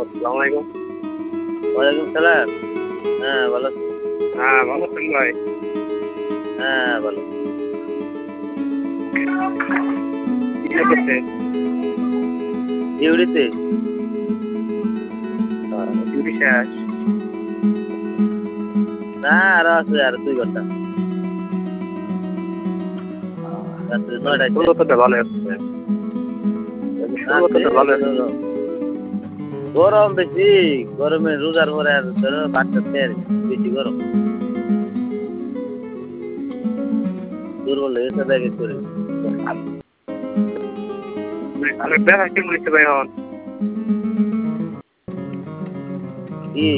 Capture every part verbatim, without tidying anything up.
আসসালামু আলাইকুম। ওয়ালাইকুম সালাম। হ্যাঁ বলো। হ্যাঁ ভালো আছেন ভাই? হ্যাঁ বলো। কি করতেছেন? ডিউটিতে। ডিউটি শেষ? না আরো আছে আর দুই ঘন্টা। রাত্রে নয়টায় শেষ। শুরুটা ভালো হচ্ছে। শুরুটা ভালো হচ্ছে। গরম বেশি, গরমে রোজার পরে আর ধরো বাচ্চা তেল বেশি গরম। দুর্বল হয়ে গেছে ব্যাগে করে। আমি দেখা কেমন হচ্ছে ভাই এখন? কি?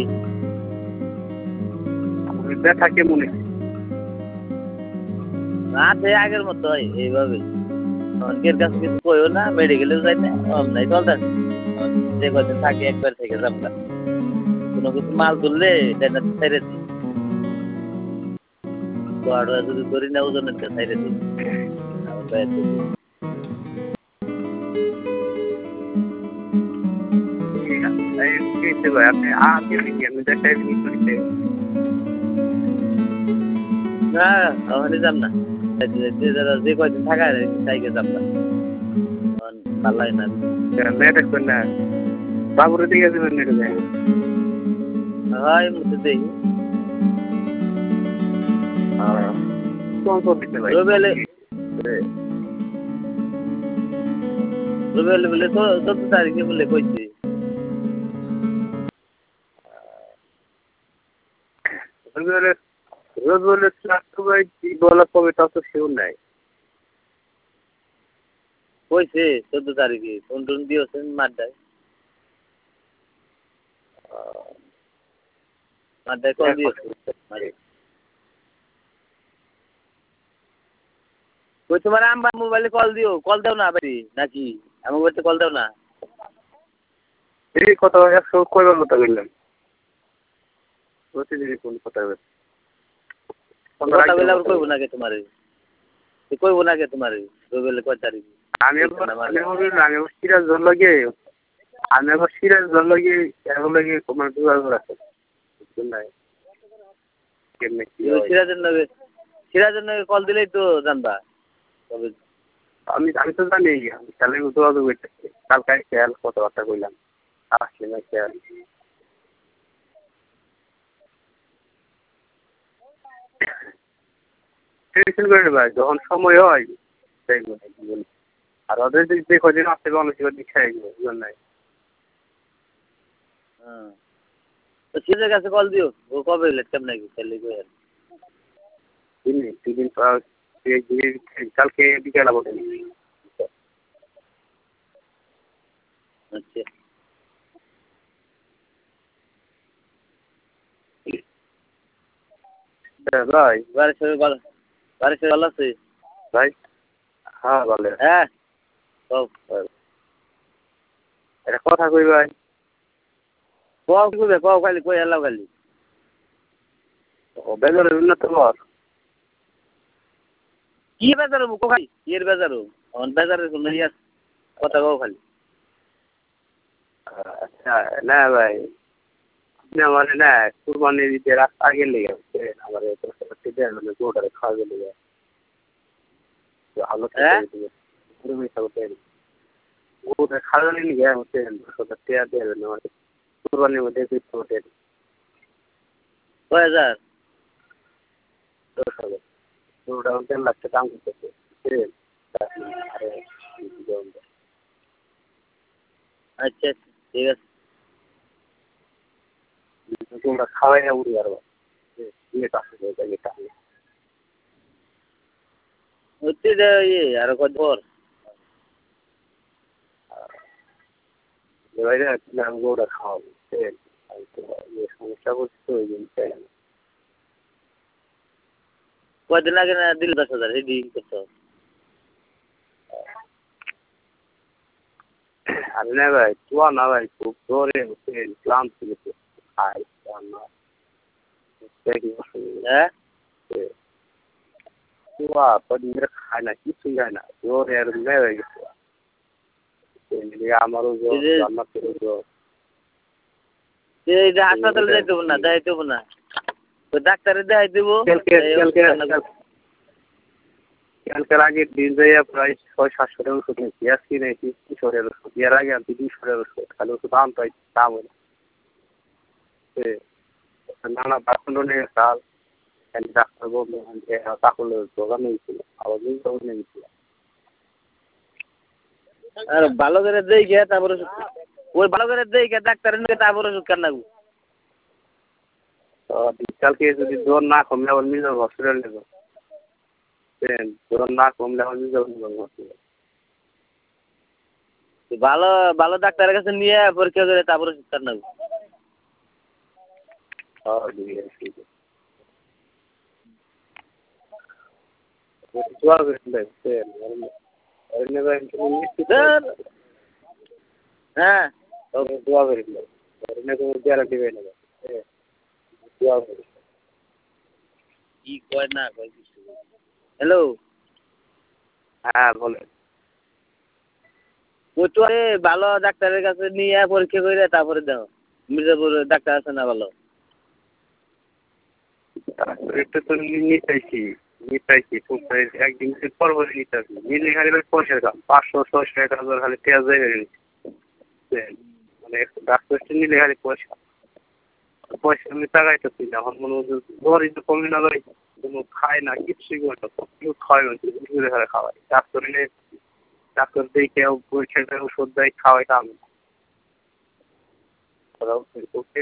আমি ব্যথা কেমন হচ্ছে? রাতে আগের মতো হয় এইভাবে। অনেকের কাছে কিছু কইও না, মেডিকেলেও যাই না, অমনাই চলতেছে। যে কদিন থাকি একবার থেকে যাবো। কোনো কিছু মাল তুললে এটা ছেড়ে দিই। গোয়াটা যদি ধরি না ওজনের ছেড়ে দিই। ভাই আপনি আগে নাকি আমি দেখাই করতে না ওখানে যাম না। যে কয়দিন থাকা তাইকে যাম না। পাল্লাই না। মেয়ে দেখবেন না বাবুরে দিকে যাবেন মেরে যায় হয় মুখে দেখি। রুবেলে রুবেলে বলে তো চোদ্দ তারিখে বলে কইছি। রোজ বলে বলা কবে তা তো সেও নাই কইছে চোদ্দ তারিখে ফোন টোন দিয়েছেন মাঠটায়। মাঠটায় কল দিয়েছে। কই তোমার আম্বার মোবাইলে কল দিও, কল দাও না বাড়ি নাকি আমার বাড়িতে কল দাও না। এই কথা একশো কয়বার কথা বললেন প্রতিদিনই কোন কথা বলবেন কথা বলে আবার কইব নাকি তোমারে কইব নাকি তোমারে রবিলে কয় তারিখ আমি আমি সিরাজ ধর লাগে আমি আবার সিরাজ ধর লাগে এখন লাগে তোমার দুবার আছে সিরাজের নগে সিরাজের নগে কল দিলেই তো জানবা। তবে আমি আমি তো জানি আমি তাহলে যোগাযোগ করতেছি কালকে খেয়াল কথাবার্তা কইলাম আসলে না খেয়াল টেনশন করে ভাই যখন সময় হয় আর ওদের যে কদিন আসতে মানুষের দীক্ষা বুঝলেন নাই হ্যাঁ তো সিরাজের কাছে কল দিও ও কবে লেট কেমন নাকি তাহলে কই আর দিন দুদিন পর কালকে বিকেল আবার আচ্ছা ভাই বাড়ির সবাই ভালো বাড়ির সবাই ভালো আছে ভাই হ্যাঁ ভালো হ্যাঁ সব একটা কথা কই ভাই কও কি কইবে কও খালি কই এলাও খালি ও বেজারের না তোমার কি বেজার হবো খালি এর বেজার হবো আমার বেজারের কোনো ইয়ে কথা কও খালি আচ্ছা না ভাই আপনি আমার না কুরবানি দিতে রাস্তা আগে লেগে গেছে আমার মানে গোটারে খাওয়া গেলে ভালো গোটা খাওয়া নিয়ে গিয়ে হচ্ছে টেয়ার দিয়ে দেবেন আমার কুরবানির মধ্যে কয় হাজার দশ হাজার পুরোটা দেড় লাখ টাকা দাম করতেছে আচ্ছা ঠিক আছে তোমরা খাওয়াই না উড়ি আর এটা হচ্ছে যে ইয়ে আরো কত পর গৌড়া খাওয়াবো সমস্যা করছে ওই জন্য কয়দিন আগে না দিল দশ হাজার রেডি করতে আর না ভাই তুয়া না ভাই খুব জোরে হচ্ছে ক্লান্ত গেছে খাই হ্যাঁ তুয়া কদিন খায় না কিছু যায় না জোরে আর মেয়ে হয়ে গেছে আমারও জোর রান্না করে জোর এই যে হাসপাতালে যাইতে হবে না যাইতে হবে না ওই ডাক্তারে দেখাই দেবো কালকের আগের দিন যাইয়া প্রায় ছয় সাতশো টাকা ওষুধ নিয়েছি আজকে নিয়েছি তিনশো টাকার ওষুধ এর আগে আনছি দুশো টাকার ওষুধ খালি ওষুধ আনতে হয় দাম হয় না নানা ডাক্তার নিয়ে কাল ডাক্তার বললো তাহলে দোকান নিয়েছিল আবার দোকান নিয়েছিল আর ভালো করে দেই গিয়া তারপরে ওই ভালো করে দেই গিয়া ডাক্তার নিয়ে তারপরে ওষুধ কান লাগবো কালকে যদি জ্বর না কমলে আবার নিয়ে যাবো হসপিটাল নেবো জ্বর না কমলে আবার নিয়ে যাবো হসপিটাল ভালো ভালো ডাক্তারের কাছে নিয়ে পরীক্ষা করে তারপরে ওষুধ কান লাগবো হ্যাঁ দোয়া করি গ্যারান্টি পেয়ে নেবে দোয়া করি কি কয় না কয় কিছু হ্যালো হ্যাঁ বলেন ওই তো ভালো ডাক্তারের কাছে নিয়ে পরীক্ষা করে তারপরে দাও মির্জাপুর ডাক্তার আছে না ভালো একটু তো নিতেছি নিতেছি একদিন পর পরে নিতে আসি নিলে খালি পয়সার কাম পাঁচশো ছয়শো এক হাজার খালি পেঁয়াজ জায়গায় মানে ডাক্তার নিলে খালি পয়সা পয়সা আমি টাকাইতেছি না এখন মনে হচ্ছে জ্বরই তো কমে না যাই কোনো খায় না কিচ্ছুই করে না কেউ খাওয়াই ঘুরে ঘরে খাওয়াই ডাক্তার নিলে ডাক্তার দেখে পরীক্ষা ওষুধ দেয় খাওয়াই কাম